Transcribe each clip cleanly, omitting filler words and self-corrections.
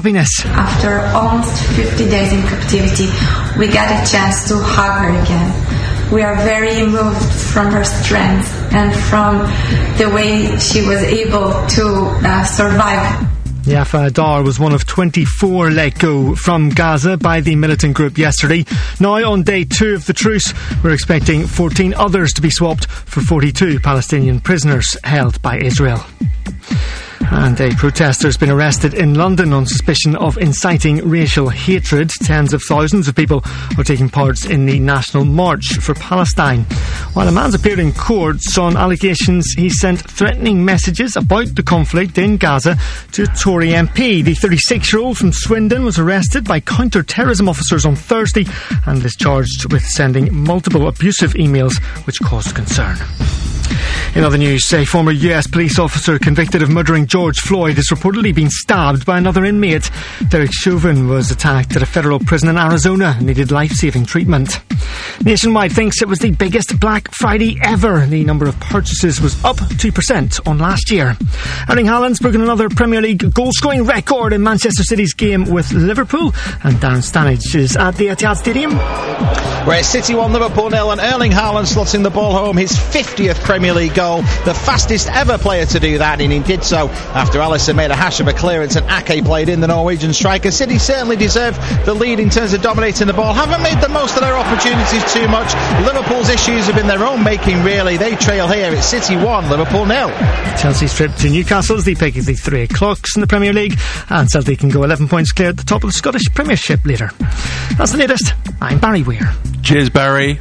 happiness. After almost 50 days in captivity, we got a chance to hug her again. We are very moved from her strength and from the way she was able to survive. Yafa Adar was one of 24 let go from Gaza by the militant group yesterday. Now, on day 2 of the truce, we're expecting 14 others to be swapped for 42 Palestinian prisoners held by Israel. And a protester has been arrested in London on suspicion of inciting racial hatred. Tens of thousands of people are taking part in the National March for Palestine. While a man's appeared in court on allegations he sent threatening messages about the conflict in Gaza to a Tory MP. The 36-year-old from Swindon was arrested by counter-terrorism officers on Thursday and is charged with sending multiple abusive emails which caused concern. In other news, a former US police officer convicted of murdering George Floyd has reportedly been stabbed by another inmate. Derek Chauvin was attacked at a federal prison in Arizona and needed life-saving treatment. Nationwide thinks it was the biggest Black Friday ever. The number of purchases was up 2% on last year. Erling Haaland's broken another Premier League goal-scoring record in Manchester City's game with Liverpool, and Darren Stanage is at the Etihad Stadium. Where City won, Liverpool 0, and Erling Haaland slotting the ball home, his 50th Premier League goal, the fastest ever player to do that, and he did so after Alisson made a hash of a clearance and Ake played in, the Norwegian striker. City certainly deserve the lead in terms of dominating the ball, haven't made the most of their opportunities too much. Liverpool's issues have been their own making, really. They trail here. It's City 1, Liverpool 0. Chelsea's trip to Newcastle is the pick of the 3 o'clocks in the Premier League, and Celtic can go 11 points clear at the top of the Scottish Premiership later. That's the latest. I'm Barry Weir. Cheers, Barry.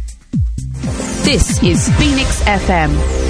This is Phoenix FM.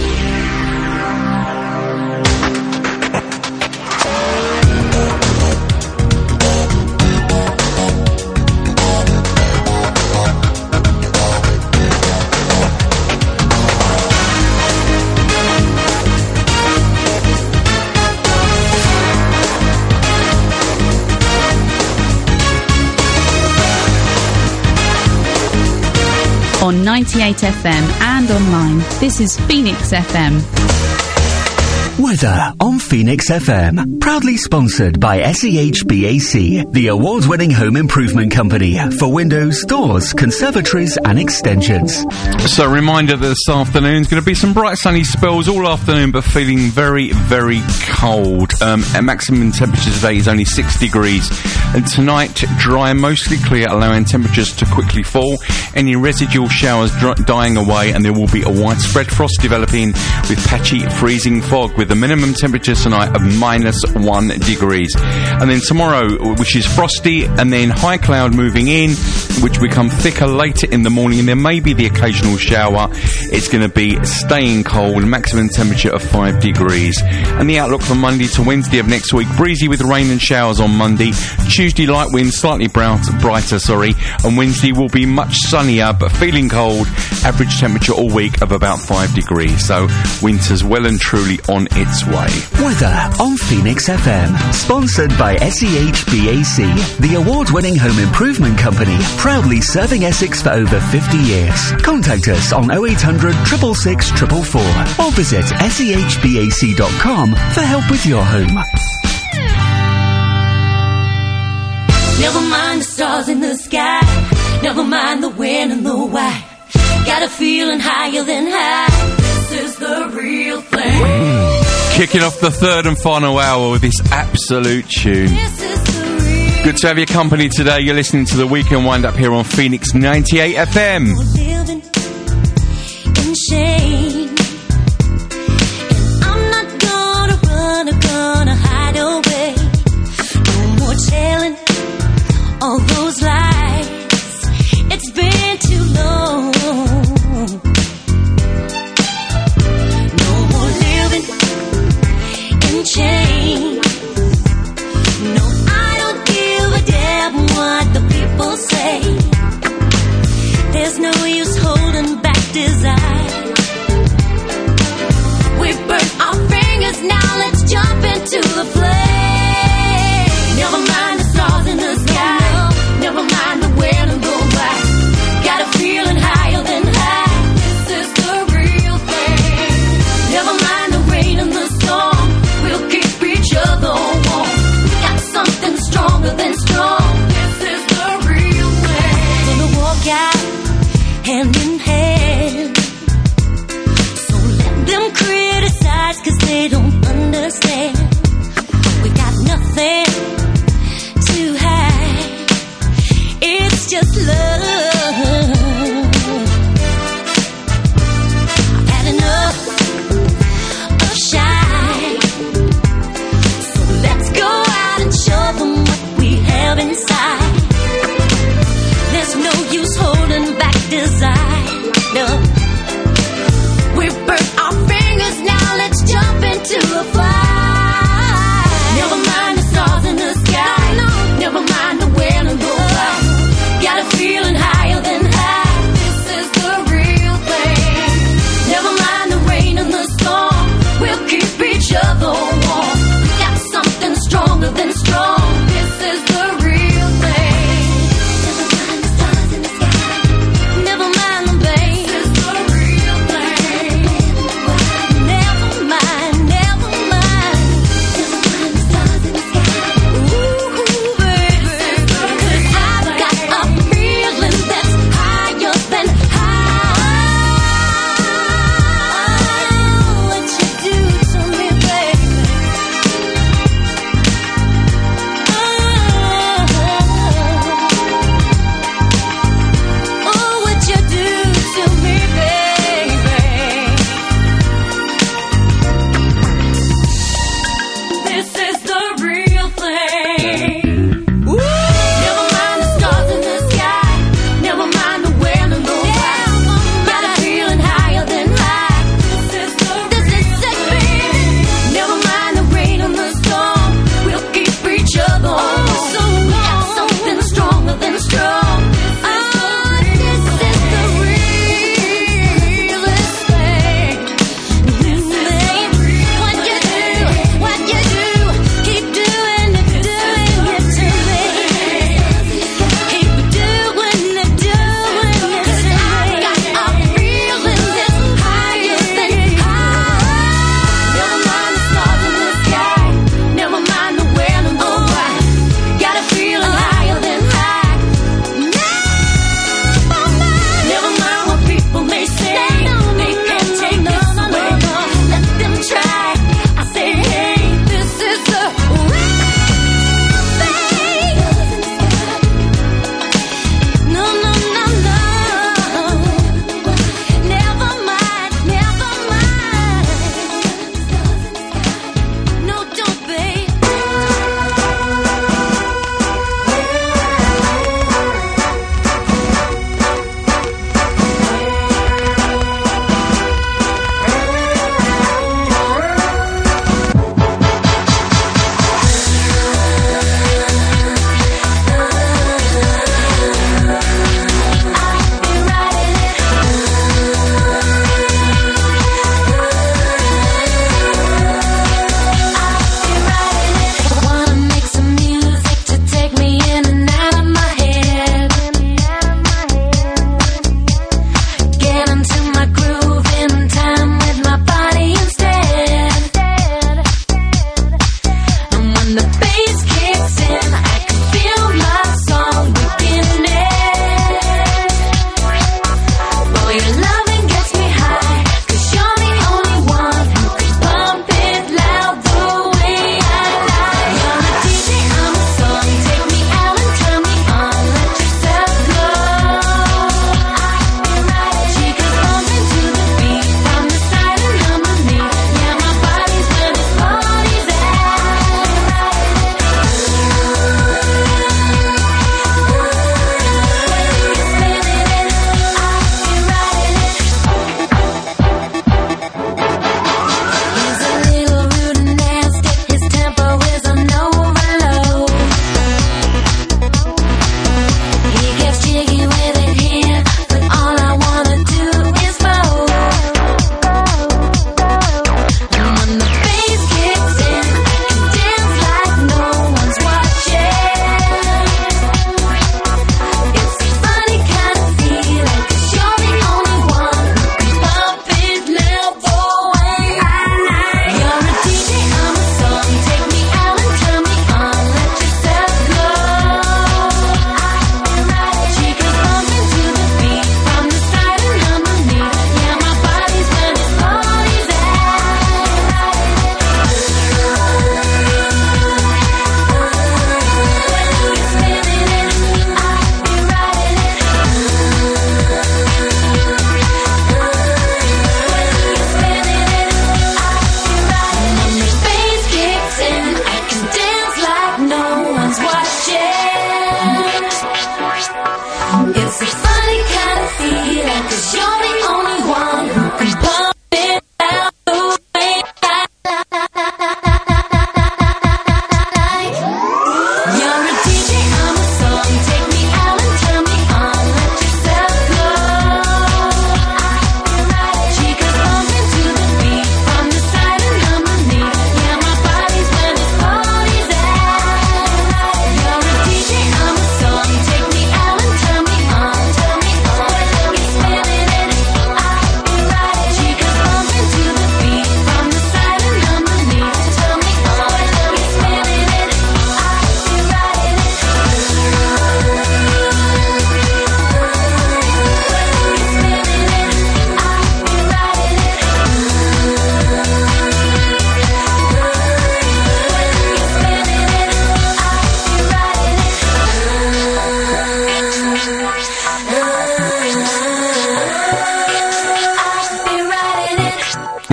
On 98 FM and online, this is Phoenix FM. Weather on Phoenix FM. Proudly sponsored by SEHBAC, the award-winning home improvement company for windows, doors, conservatories and extensions. So a reminder that this afternoon is going to be some bright sunny spells all afternoon, but feeling very, very cold. Maximum temperature today is only 6 degrees. And tonight, dry and mostly clear, allowing temperatures to quickly fall. Any residual showers dying away, and there will be a widespread frost developing with patchy freezing fog, with the minimum temperature tonight of -1 degrees. And then tomorrow, which is frosty, and then high cloud moving in, which become thicker later in the morning, and there may be the occasional shower. It's going to be staying cold, maximum temperature of 5 degrees. And the outlook from Monday to Wednesday of next week, breezy with rain and showers on Monday. Tuesday, light winds, slightly brighter, and Wednesday will be much sunnier, but feeling cold. Average temperature all week of about 5 degrees. So winter's well and truly on its way. Weather on Phoenix FM. Sponsored by SEHBAC, the award-winning home improvement company, proudly serving Essex for over 50 years. Contact us on 0800 666 444 or visit sehbac.com for help with your home. Never mind the stars in the sky, never mind the when and the why. Got a feeling higher than high. This is the real thing. Kicking off the third and final hour with this absolute tune. Good to have your company today. You're listening to the Weekend Wind Up here on Phoenix 98 FM. Living in shame, and I'm not gonna run or gonna hide away. No more telling all those lies. It's been too long. No more living in shame. No, I don't give a damn what the people say. There's no use holding back desire. We burnt our fingers, now let's jump into the flame. Never mind the stars in the sky, never mind the when and the why. Got a feeling higher than high. This is the real thing. Never mind the rain and the storm, we'll keep each other warm. We got something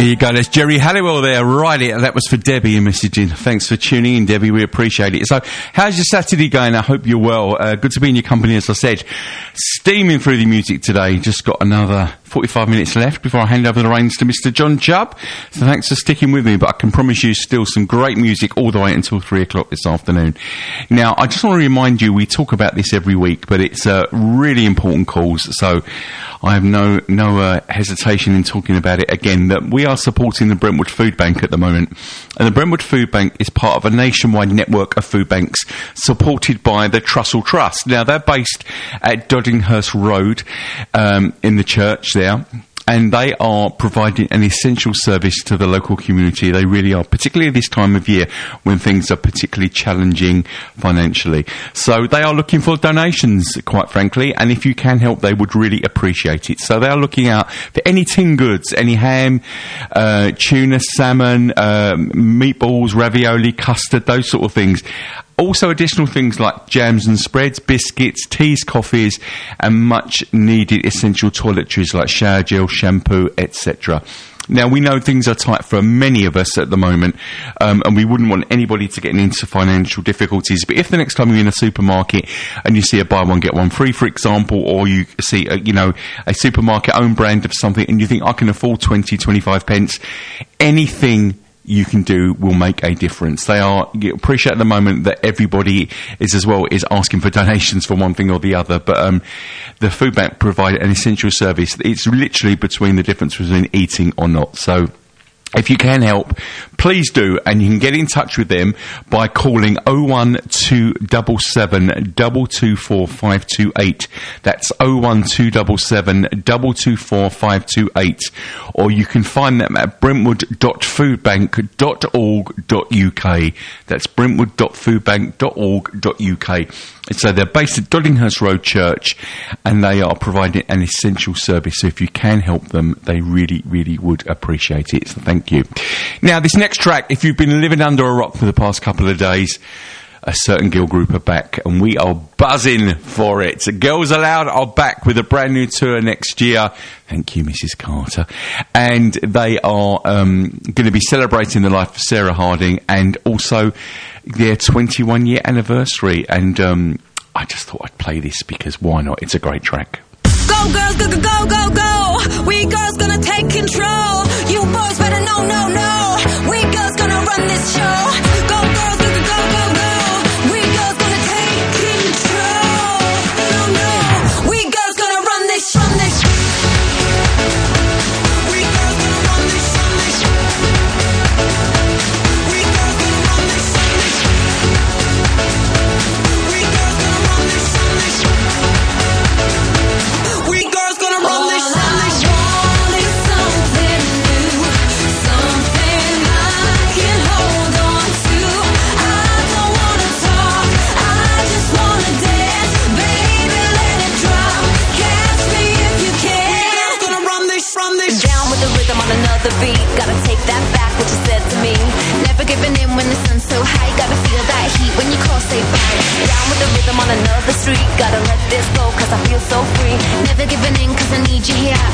There you go, there's Jerry Halliwell there, right it. That was for Debbie in messaging. Thanks for tuning in, Debbie, we appreciate it. So, how's your Saturday going? I hope you're well. Good to be in your company, as I said. Steaming through the music today, just got another 45 minutes left before I hand over the reins to Mr. John Chubb. So thanks for sticking with me, but I can promise you still some great music all the way until 3 o'clock this afternoon. Now, I just want to remind you, we talk about this every week, but it's a really important cause, so I have no hesitation in talking about it again, that we are supporting the Brentwood Food Bank at the moment. And the Brentwood Food Bank is part of a nationwide network of food banks supported by the Trussell Trust. Now, they're based at Doddinghurst Road in the church there. And they are providing an essential service to the local community. They really are, particularly this time of year when things are particularly challenging financially. So they are looking for donations, quite frankly, and if you can help, they would really appreciate it. So they are looking out for any tin goods, any ham, tuna, salmon, meatballs, ravioli, custard, those sort of things. Also additional things like jams and spreads, biscuits, teas, coffees, and much needed essential toiletries like shower gel, shampoo, etc. Now, we know things are tight for many of us at the moment, and we wouldn't want anybody to get into financial difficulties. But if the next time you're in a supermarket and you see a buy one, get one free, for example, or you see, a supermarket own brand of something and you think, I can afford 20, 25 pence, anything you can do will make a difference. You appreciate at the moment that everybody is asking for donations for one thing or the other, but the food bank provide an essential service. It's literally between the difference between eating or not. So if you can help, please do, and you can get in touch with them by calling 01277 224 528. That's 01277 224 528. Or you can find them at brentwood.foodbank.org.uk. That's brentwood.foodbank.org.uk. So they're based at Doddinghurst Road Church, and they are providing an essential service. So if you can help them, they really, really would appreciate it. So thank you. Now, this next track, if you've been living under a rock for the past couple of days, a certain girl group are back, and we are buzzing for it. Girls Aloud are back with a brand new tour next year. Thank you, Mrs. Carter. And they are going to be celebrating the life of Sarah Harding and also their 21-year anniversary. And I just thought I'd play this because why not? It's a great track. Go girls, go, go, go, go, go. We girls gonna take control. You boys better know, no, no. We girls gonna run this show. Go girls, go, go, go, go, go. We girls gonna take control. No, no. We girls gonna run this, run this. We girls gonna run this, run this. We girls gonna run this, run this. We girls gonna run this, run this. We girls gonna run this, run this. All I want is something new, something I can hold on to. I don't wanna talk, I just wanna dance. Baby, let it drop, catch me if you can. We girls gonna run this, run this. Down with the rhythm on another beat. Gotta take that back, what you said to me. Never giving in when the sun's so high. Gotta feel that heat when you call, say bye. Down with the rhythm on another street. Gotta let this go, cause I feel so free. Never giving in, cause I need you here.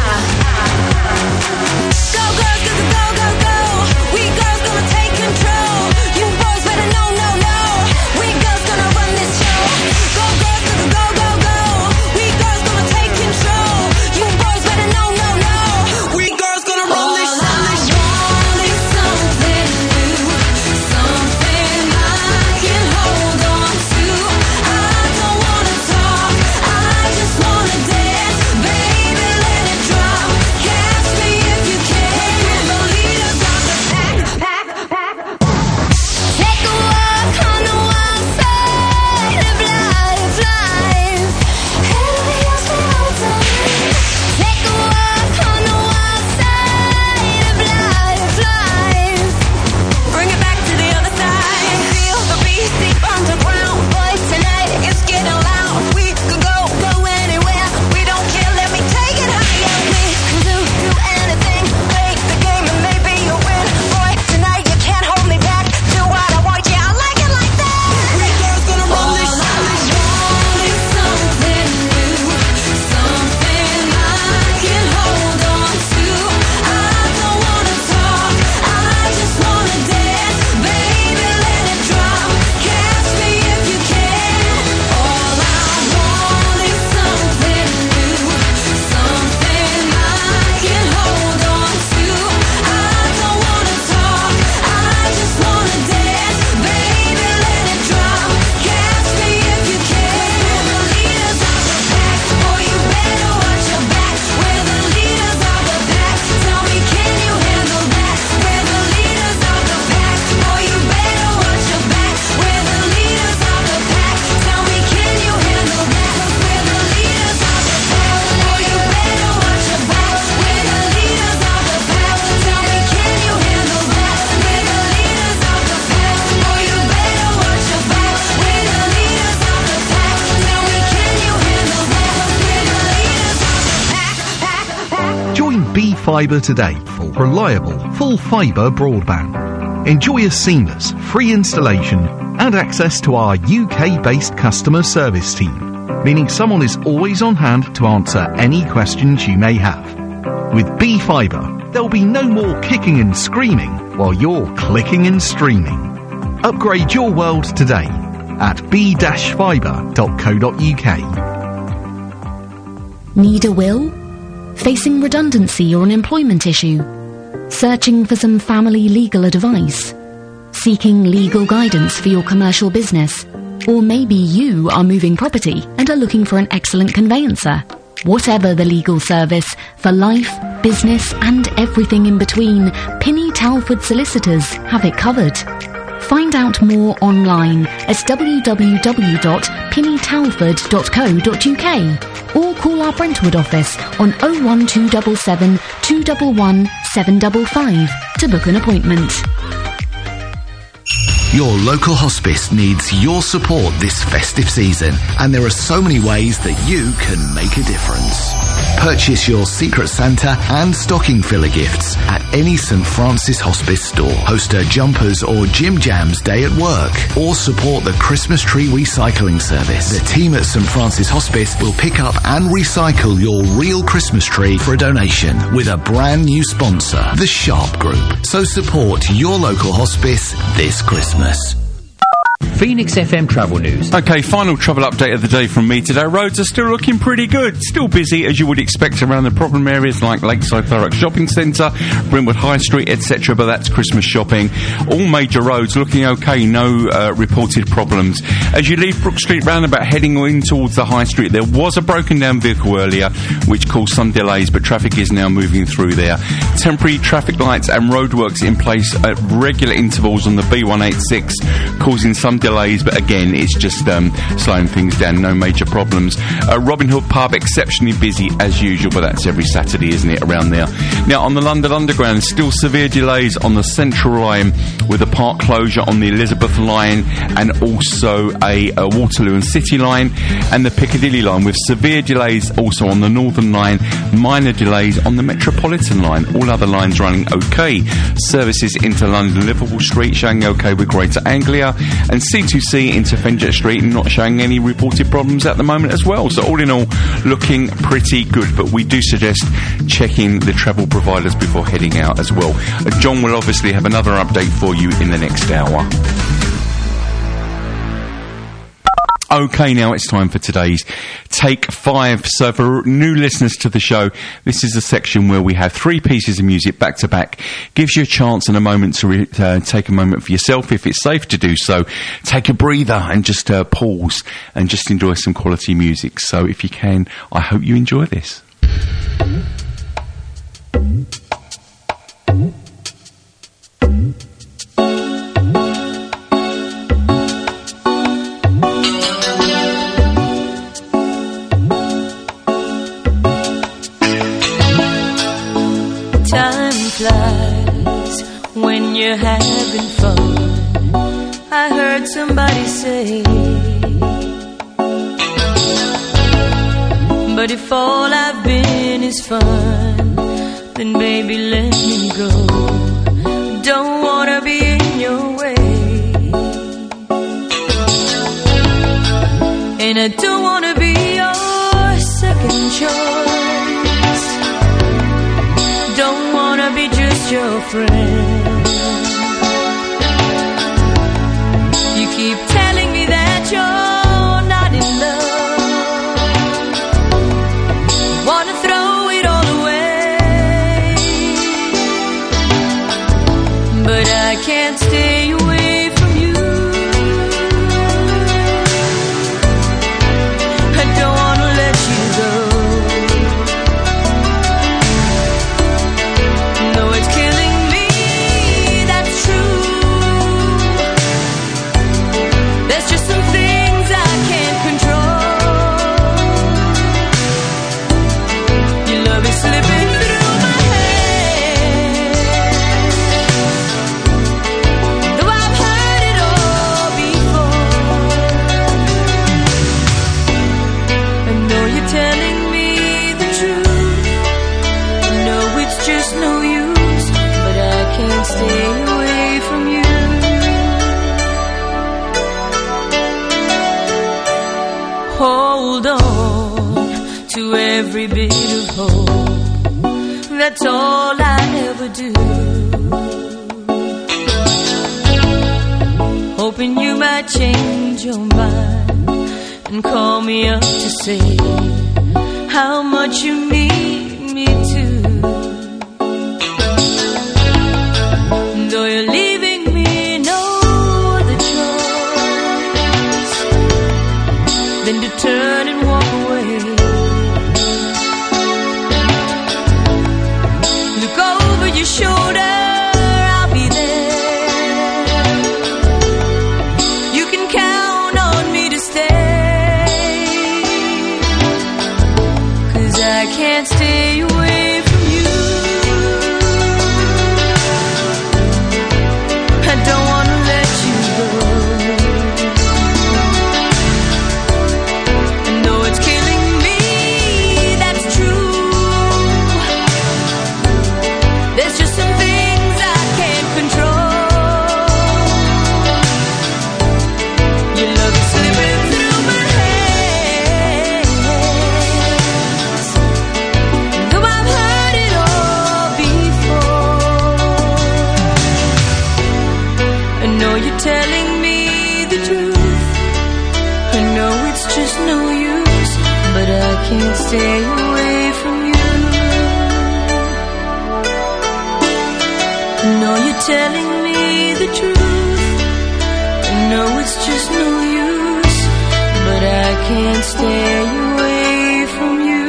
Go girls, go, go, go, go, go. We girls gonna take control. You boys better know, no, no. We girls gonna run this show. Go girls, go, go, go, go, go. We girls gonna take control. You boys better know, no, no. We girls gonna run this, run this. All I want is something new, something I can hold on to. I don't wanna talk, Fibre today for reliable, full-fibre broadband. Enjoy a seamless, free installation and access to our UK-based customer service team, meaning someone is always on hand to answer any questions you may have. With B-Fibre, there'll be no more kicking and screaming while you're clicking and streaming. Upgrade your world today at b-fibre.co.uk. Need a will? Facing redundancy or an employment issue? Searching for some family legal advice? Seeking legal guidance for your commercial business? Or maybe you are moving property and are looking for an excellent conveyancer. Whatever the legal service, for life, business and everything in between, Pinney Talford Solicitors have it covered. Find out more online at www.pinneytalford.co.uk or call our Brentwood office on 01277 211 755 to book an appointment. Your local hospice needs your support this festive season, and there are so many ways that you can make a difference. Purchase your Secret Santa and stocking filler gifts at any St Francis Hospice store. Host a Jumpers or Jim Jams day at work, or support the Christmas tree recycling service. The team at St Francis Hospice will pick up and recycle your real Christmas tree for a donation with a brand new sponsor, the Sharp Group. So support your local hospice this Christmas. Phoenix FM travel news. Okay, final travel update of the day from me today. Roads are still looking pretty good. Still busy, as you would expect, around the problem areas like Lakeside Thurrock Shopping Centre, Brentwood High Street, etc. But that's Christmas shopping. All major roads looking okay. No reported problems. As you leave Brook Street roundabout heading in towards the High Street, there was a broken down vehicle earlier, which caused some delays, but traffic is now moving through there. Temporary traffic lights and roadworks in place at regular intervals on the B186, causing some delays, but again, it's just slowing things down. No major problems. Robin Hood Pub, exceptionally busy as usual, but that's every Saturday, isn't it, around there? Now, on the London Underground, still severe delays on the Central Line with a park closure on the Elizabeth Line and also a Waterloo and City Line, and the Piccadilly Line with severe delays also on the Northern Line, minor delays on the Metropolitan Line. All other lines running okay. Services into London Liverpool Street showing okay with Greater Anglia, and C2C into Fenchurch Street not showing any reported problems at the moment as well. So all in all, looking pretty good, but we do suggest checking the travel providers before heading out as well. John will obviously have another update for you in the next hour. Okay, now it's time for today's Take 5. So for new listeners to the show, this is a section where we have 3 pieces of music back to back. Gives you a chance and a moment to take a moment for yourself, if it's safe to do so. Take a breather and just pause and just enjoy some quality music. So if you can, I hope you enjoy this. Flies when you're having fun. I heard somebody say, but if all I've been is fun, then baby let me go. Don't wanna be in your way, and I don't wanna be your second choice. Don't wanna be just your friend. You keep telling me that you're not in love. Wanna throw it all away, but I can't stay away from you. I don't wanna let you go. No, it's killing me hold on to every bit of hope. That's all I ever do. Hoping you might change your mind and call me up to say how much you need me to. Though you're leaving me no other choice than to turn and walk away. Look over your shoulder, I'll be there. You can count on me to stay, 'cause I can't stay away from you. I don't wanna let you go. And though it's killing me, that's true. There's just some things I can't control. Your love is slipping through my hands. Though I've heard it all before, I know you're telling me the truth. I know it's just no use, but I can't stay away from you. I know you're telling me the truth. I know it's just no use, but I can't stay away from you.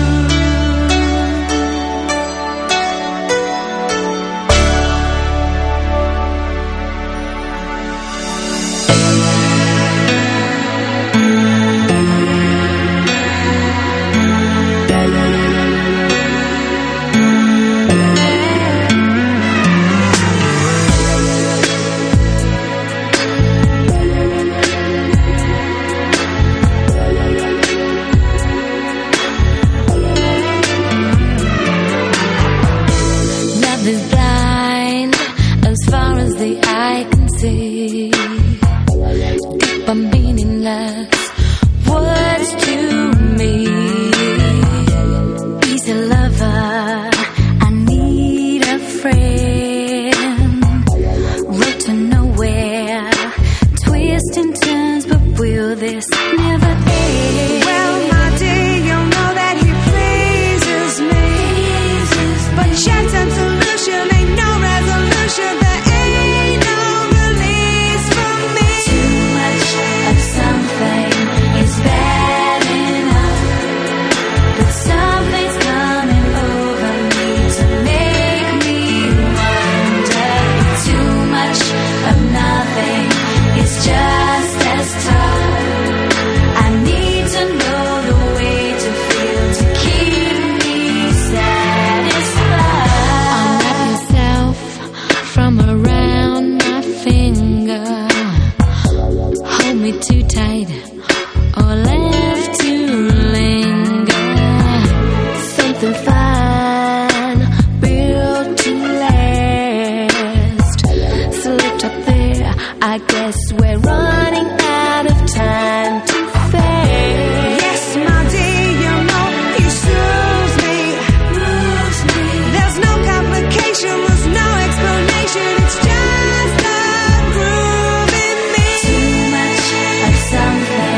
Love is blind as far as the eye can see. Deep and meaningless words to me. He's a lover, I need a friend. Road to nowhere, twists and turns, but will this never end? Well, my dear, you'll know that he pleases me. But chance and solution ain't no resolution. There ain't no release from me. Too much of something is bad enough, but something's coming over me to make me wonder. Too much of nothing is just as tough. I need to know the way to feel to keep me satisfied. Unwrap yourself from around my finger. Hold me too tight or left to linger. Something fine, built to last. Slipped up there, I guess we're running out of time too fast. Yes, my dear, you know he soothes me. There's no complication, there's no explanation. It's just the groove in me. Too much of something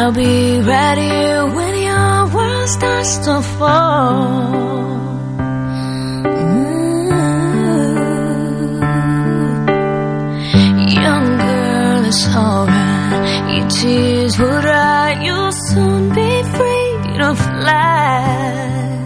I'll be right here when your world starts to fall. Young girl, it's alright. Your tears will dry. You'll soon be free to fly.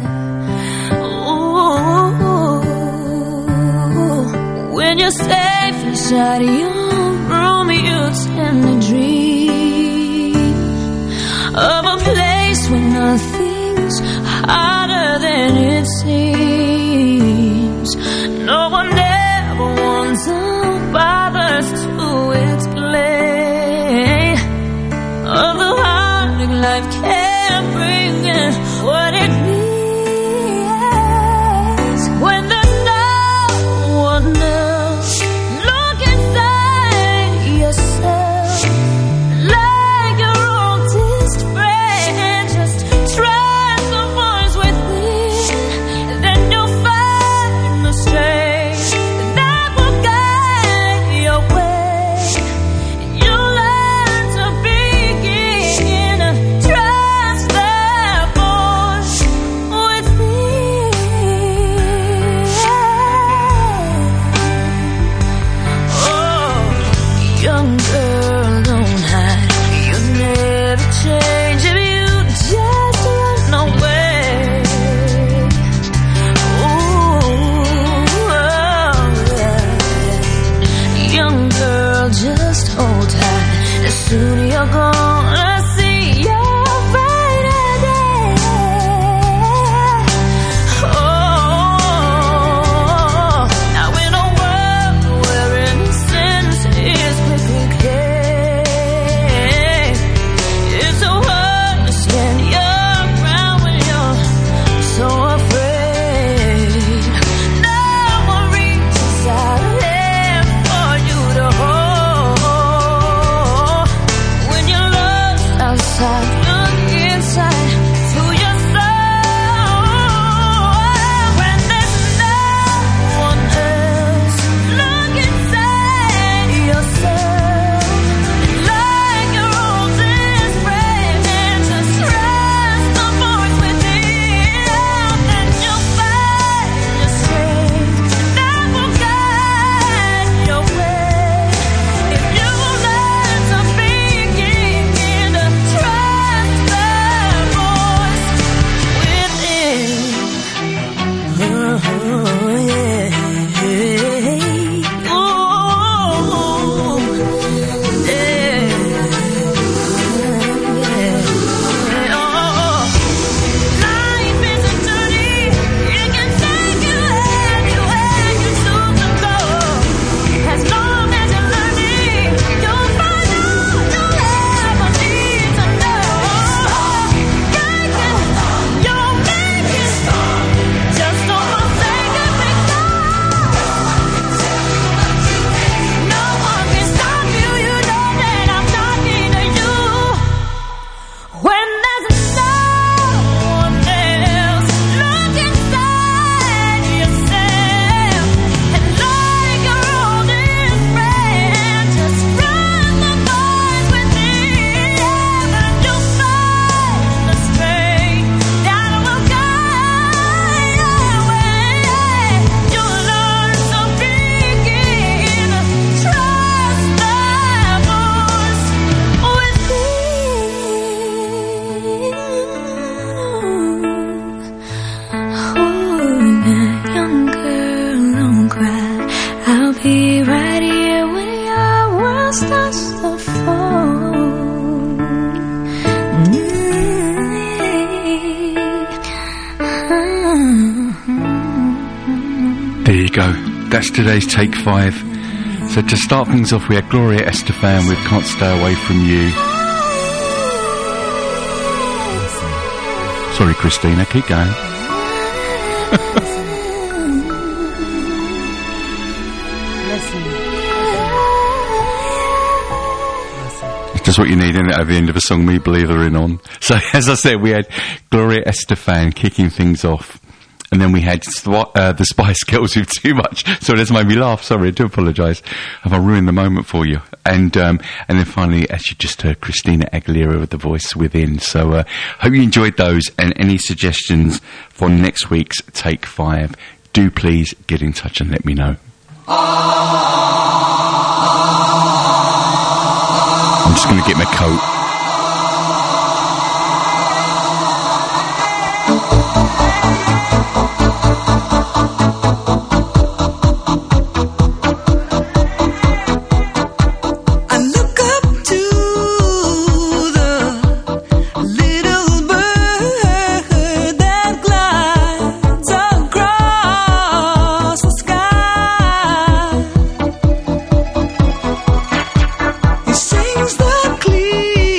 When you're safe inside your room, you tend to dream of a place where nothing's harder than it seems. No one ever wants or bothers to explain of the heartache life can bring and what it means when there's no one else. Look inside yourself like your oldest friend. Just trust the voice within, then you'll find the strength that will guide your way. You'll learn to begin to trust that voice within. Oh, young girl, don't hide. You'll never change if you just run away. Ooh, yeah. Young girl, just hold tight. As soon as you're gonna see your brighter day. Oh, now in a world where innocence is quickly claimed, it's so hard to stand your ground when you're so afraid. No one reaches out a hand for you to hold. When you're lost outside, look inside to your soul. When there's no one else, look inside yourself like your oldest friend, and just trust the voice within, and you'll find the strength that will guide your way. If you learn to begin to trust the voice within. Oh, yeah. Oh, life is a journey. It can take you anywhere you choose to go. As long as you're learning, you'll find out you'll ever need to know. Breaking, you'll make it. Just don't forsake it, no one can stop you. You know that I'm talking to you. When there's no one else, look inside yourself, and like your oldest friend, just run the voice within, and you'll find the strength that will guide your way. You'll learn to begin to trust that voice within. Young girl, don't cry. I'll be right here when your world starts to fall. There you go. That's today's Take 5. So to start things off, we had Gloria Estefan with Can't Stay Away From You. Sorry, Christina, keep going. It's just what you need, isn't it, at the end of a song, me blithering on. So, as I said, we had Gloria Estefan kicking things off. And then we had the Spice Girls with Too Much. Sorry, that's made me laugh. Sorry, I do apologise if I ruined the moment for you. And then finally, as you just heard, Christina Aguilera with The Voice Within. So hope you enjoyed those, and any suggestions for next week's Take 5, do please get in touch and let me know. I'm just going to get my coat. Sings the clear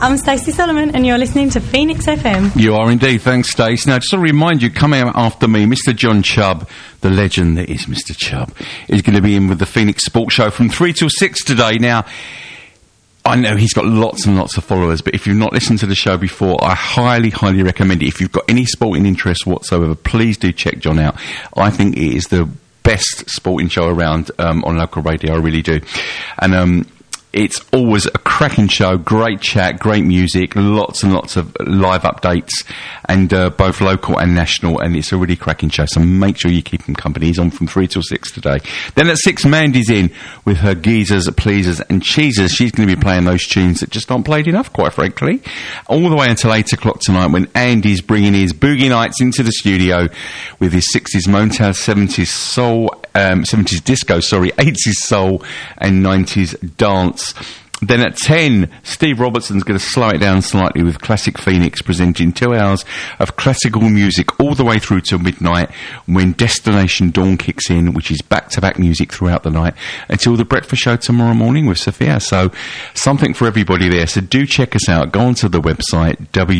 I'm Stacey Solomon, and you're listening to Phoenix FM. You are indeed. Thanks, Stace. Now, just to remind you, coming out after me, Mr. John Chubb, the legend that is Mr. Chubb, is going to be in with the Phoenix Sports Show from 3 till 6 today. Now, I know he's got lots and lots of followers, but if you've not listened to the show before, I highly, highly recommend it. If you've got any sporting interest whatsoever, please do check John out. I think it is the best sporting show around on local radio. I really do. And it's always a cracking show, great chat, great music, lots and lots of live updates, and both local and national, and it's a really cracking show, so make sure you keep him company. He's on from 3 till 6 today. Then at 6, Mandy's in with her geezers, pleasers and cheesers. She's going to be playing those tunes that just aren't played enough, quite frankly, all the way until 8 o'clock tonight, when Andy's bringing his Boogie Nights into the studio with his 60s Motown, 70s soul, 70s disco, 80s soul and 90s dance. Then at 10, Steve Robertson's going to slow it down slightly with Classic Phoenix, presenting 2 hours of classical music all the way through till midnight, when Destination Dawn kicks in, which is back-to-back music throughout the night, until the breakfast show tomorrow morning with Sophia. So something for everybody there. So do check us out. Go onto the website,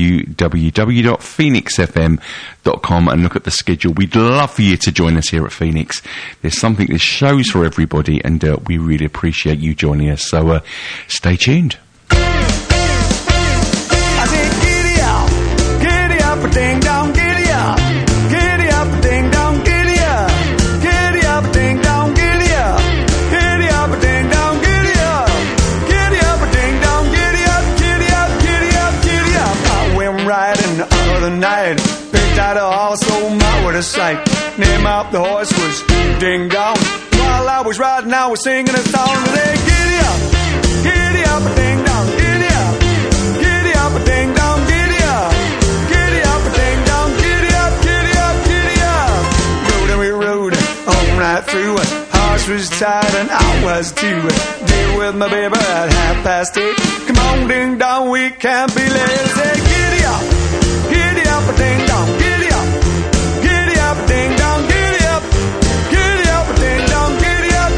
www.phoenixfm.com, and look at the schedule. We'd love for you to join us here at Phoenix. There's there's shows for everybody, and we really appreciate you joining us. So stay tuned. I said, giddy up, ding dong, giddy up, ding dong, giddy up, ding dong, giddy up, ding dong, giddy up, ding dong, giddy up. I went riding the other night, picked out a horse, oh my, what a sight. Name of the horse was Ding Dong. While I was riding, I was singing a song today. Giddy up, ding dong, giddy up, ding dong, giddy up, ding dong, giddy up. Rode and we rode all right through it. Horse was tired and I was too. Deal with my baby at 8:30. Come on, ding dong, we can't be late. Say giddy up, ding dong, giddy up, ding dong, giddy up, ding dong, giddy up.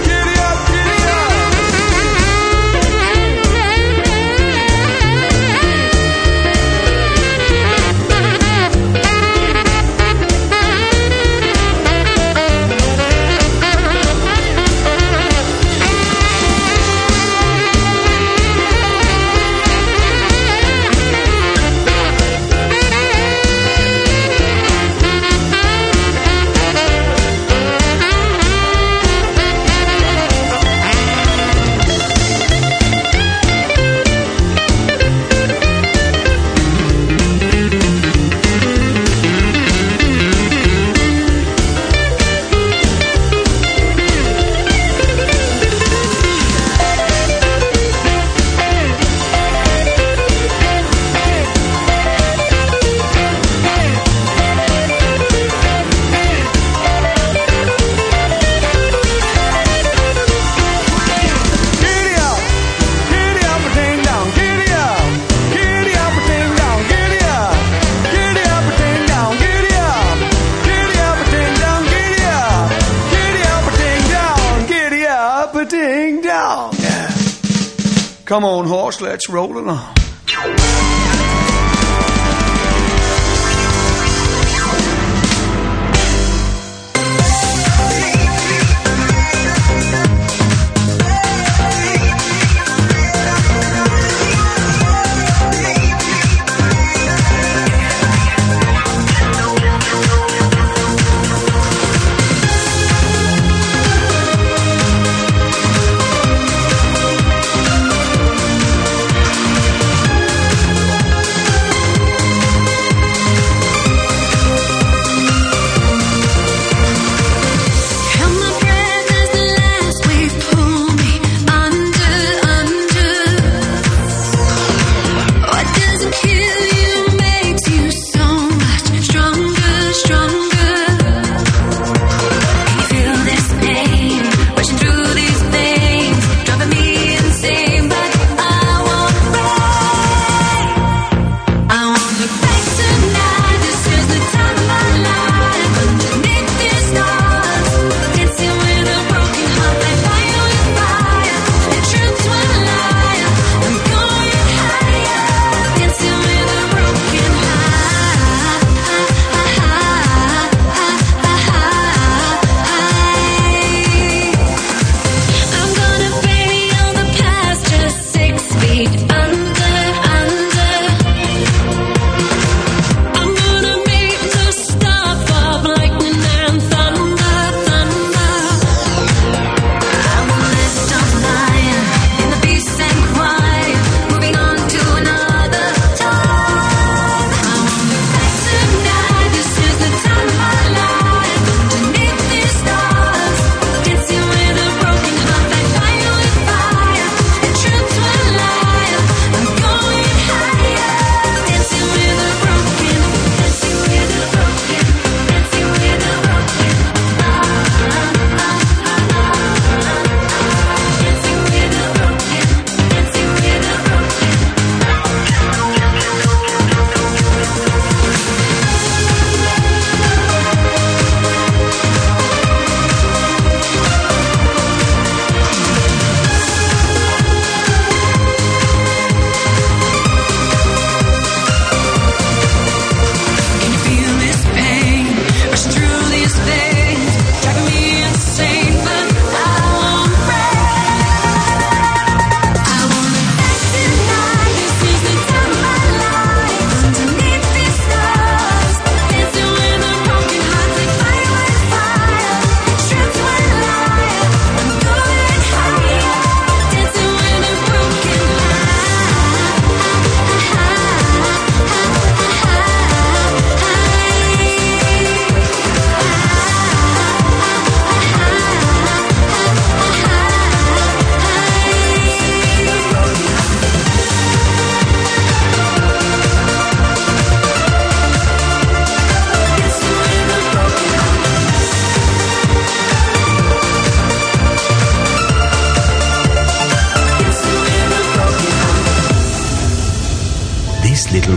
Come on, horse, let's roll along.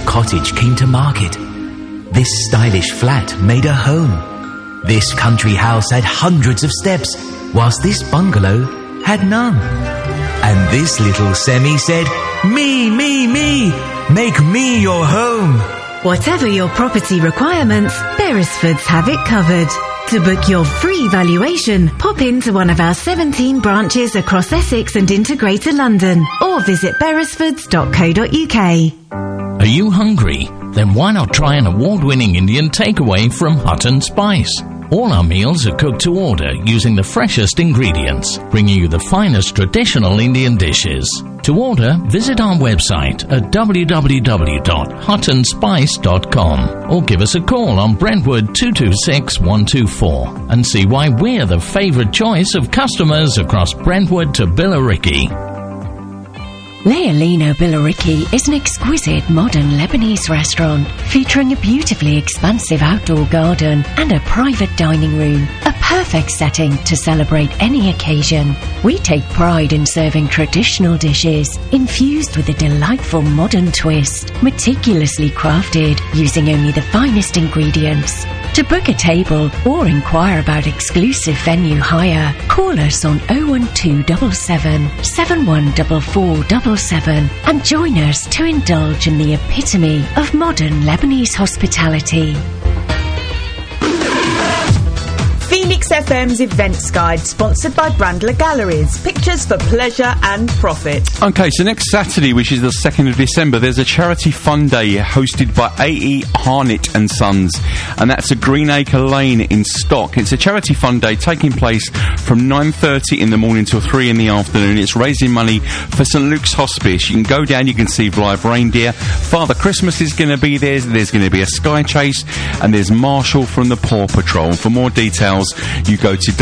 cottage came to market. This stylish flat made a home. This country house had hundreds of steps, whilst this bungalow had none. And this little semi said, "Me, me, me, make me your home." Whatever your property requirements, Beresfords have it covered. To book your free valuation, pop into one of our 17 branches across Essex and into Greater London, or visit beresfords.co.uk. Are you hungry? Then why not try an award-winning Indian takeaway from Hut and Spice? All our meals are cooked to order using the freshest ingredients, bringing you the finest traditional Indian dishes. To order, visit our website at www.hutandspice.com or give us a call on Brentwood 226 124 and see why we're the favourite choice of customers across Brentwood to Billericay. Leolino Billericay is an exquisite modern Lebanese restaurant featuring a beautifully expansive outdoor garden and a private dining room, a perfect setting to celebrate any occasion. We take pride in serving traditional dishes infused with a delightful modern twist, meticulously crafted using only the finest ingredients. To book a table or inquire about exclusive venue hire, call us on 01277 714477 and join us to indulge in the epitome of modern Lebanese hospitality. Phoenix FM's Events Guide, sponsored by Brandler Galleries. Pictures for pleasure and profit. Okay, so next Saturday, which is the 2nd of December, there's a charity fun day hosted by A.E. Harnett and Sons, and that's at Greenacre Lane in Stock. It's a charity fun day taking place from 9:30 in the morning till 3 in the afternoon. It's raising money for St Luke's Hospice. You can go down, you can see live reindeer. Father Christmas is going to be there. There's going to be a sky chase, and there's Marshall from the Paw Patrol. And for more details, you go to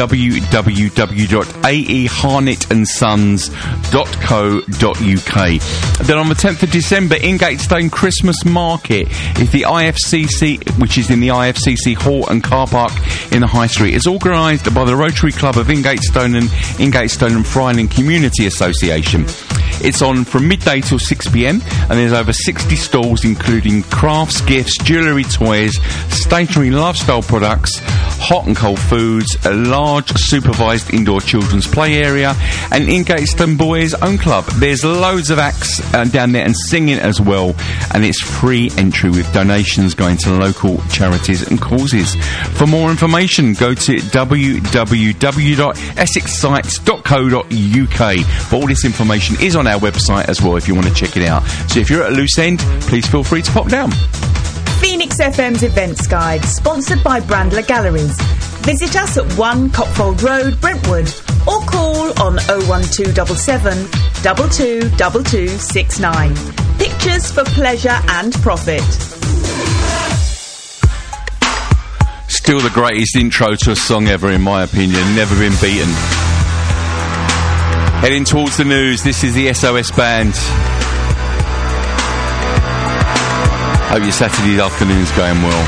www.aeharnettandsons.co.uk. Then on the 10th of December, Ingatestone Christmas Market is the IFCC, which is in the IFCC Hall and Car Park in the High Street. It's organised by the Rotary Club of Ingatestone and Ingatestone and Friling Community Association. It's on from midday till 6 p.m, and there's over 60 stalls including crafts, gifts, jewellery, toys, stationery and lifestyle products, hot and cold foods, a large supervised indoor children's play area, and Ingatestone Boys Own Club. There's loads of acts down there and singing as well, and it's free entry with donations going to local charities and causes. For more information, go to www.essexsites.co.uk. But all this information is on our website as well if you want to check it out. So if you're at a loose end, please feel free to pop down. Phoenix FM's Events Guide, sponsored by Brandler Galleries. Visit us at 1 Copfold Road, Brentwood, or call on 01277 222269. Pictures for pleasure and profit. Still the greatest intro to a song ever, in my opinion. Never been beaten. Heading towards the news, this is the SOS Band. Hope your Saturday afternoon's going well.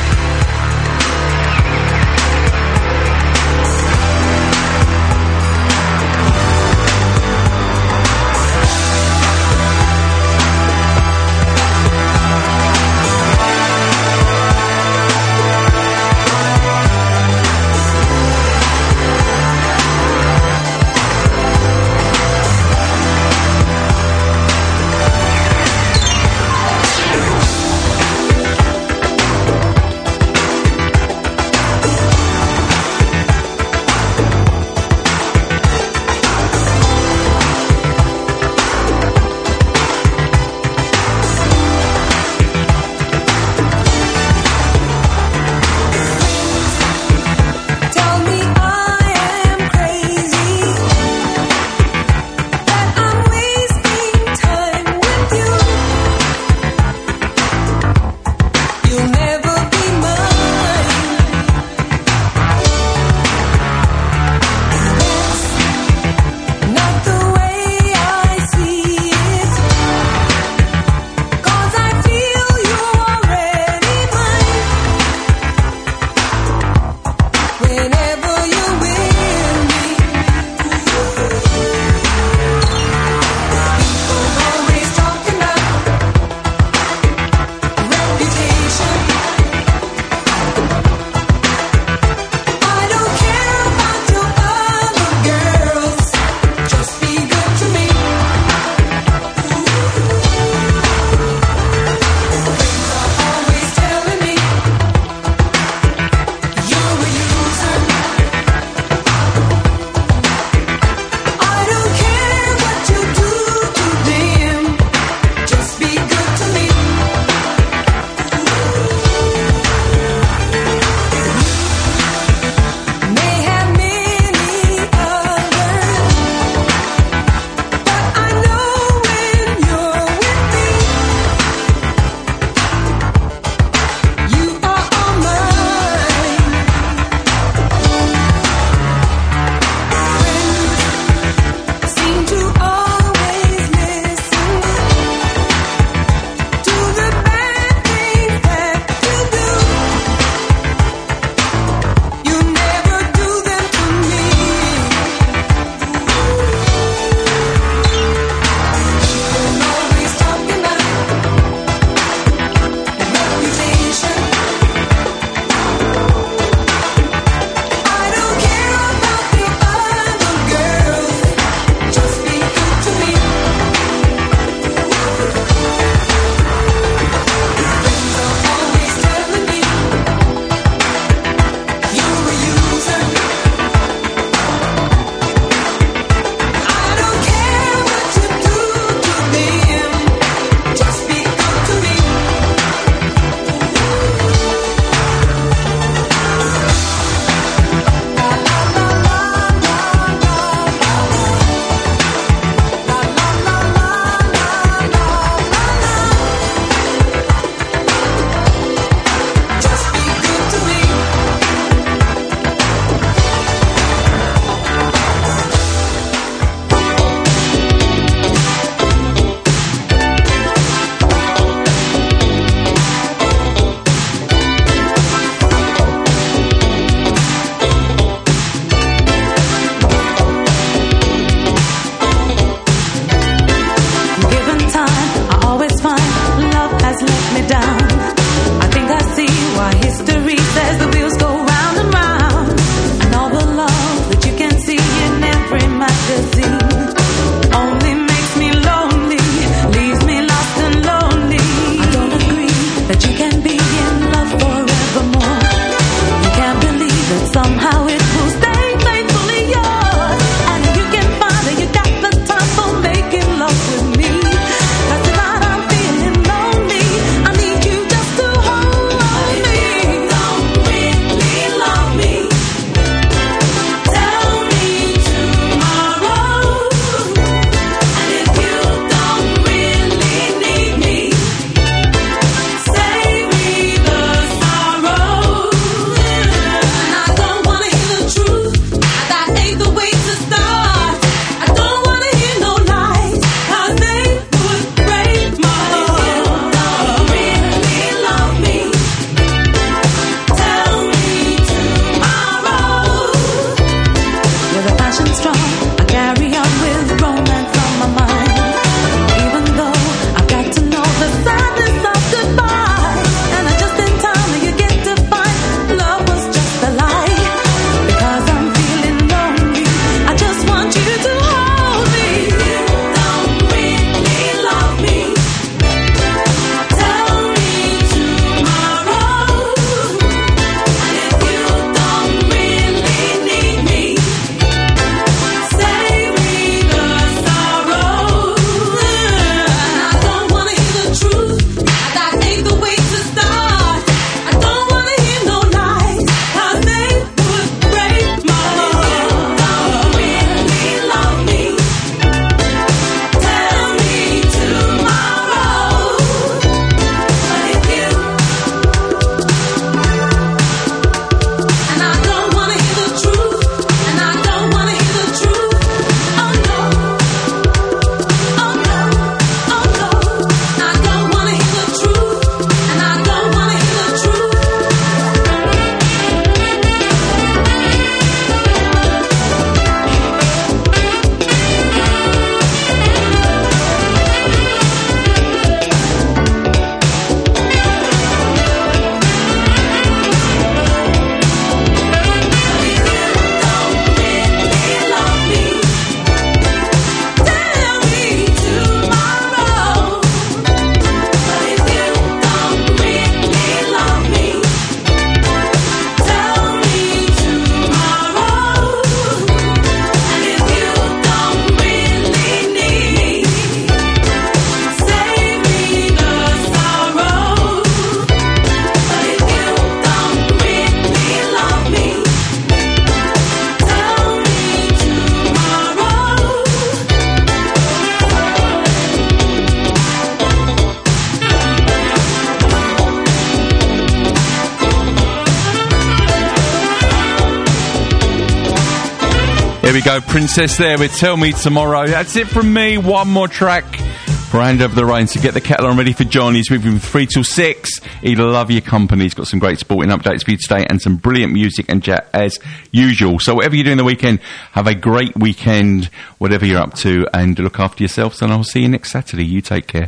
There we go, Princess there with Tell Me Tomorrow. That's it from me. One more track for Hand Over the Rain. So get the kettle on ready for John. He's with him 3 till 6. He'd love your company. He's got some great sporting updates for you today and some brilliant music and chat as usual. So whatever you're doing the weekend, have a great weekend, whatever you're up to, and look after yourselves. And I'll see you next Saturday. You take care.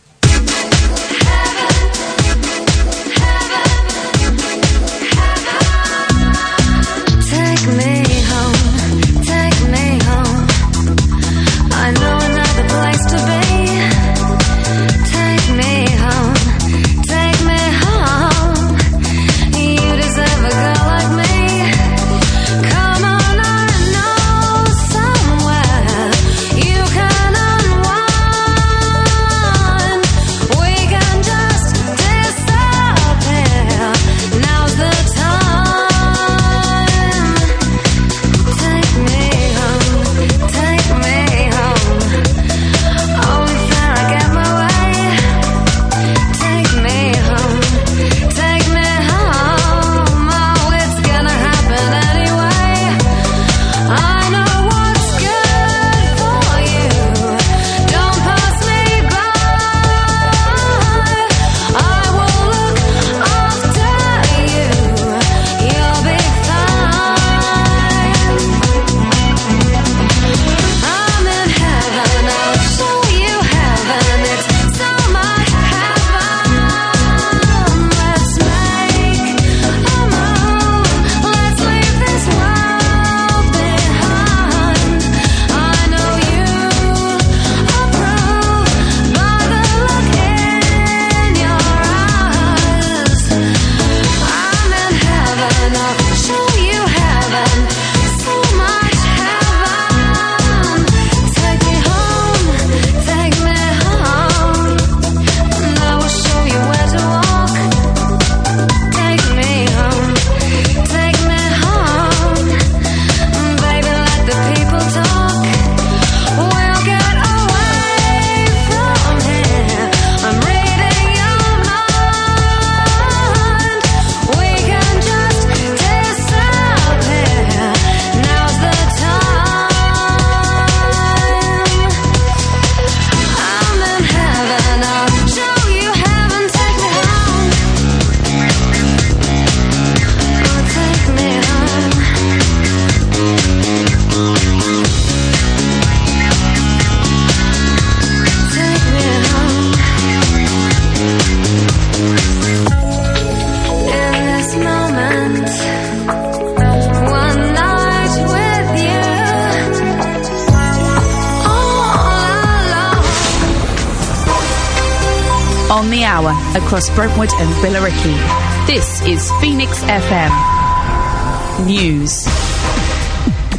On the hour across Brentwood and Billericay. This is Phoenix FM News.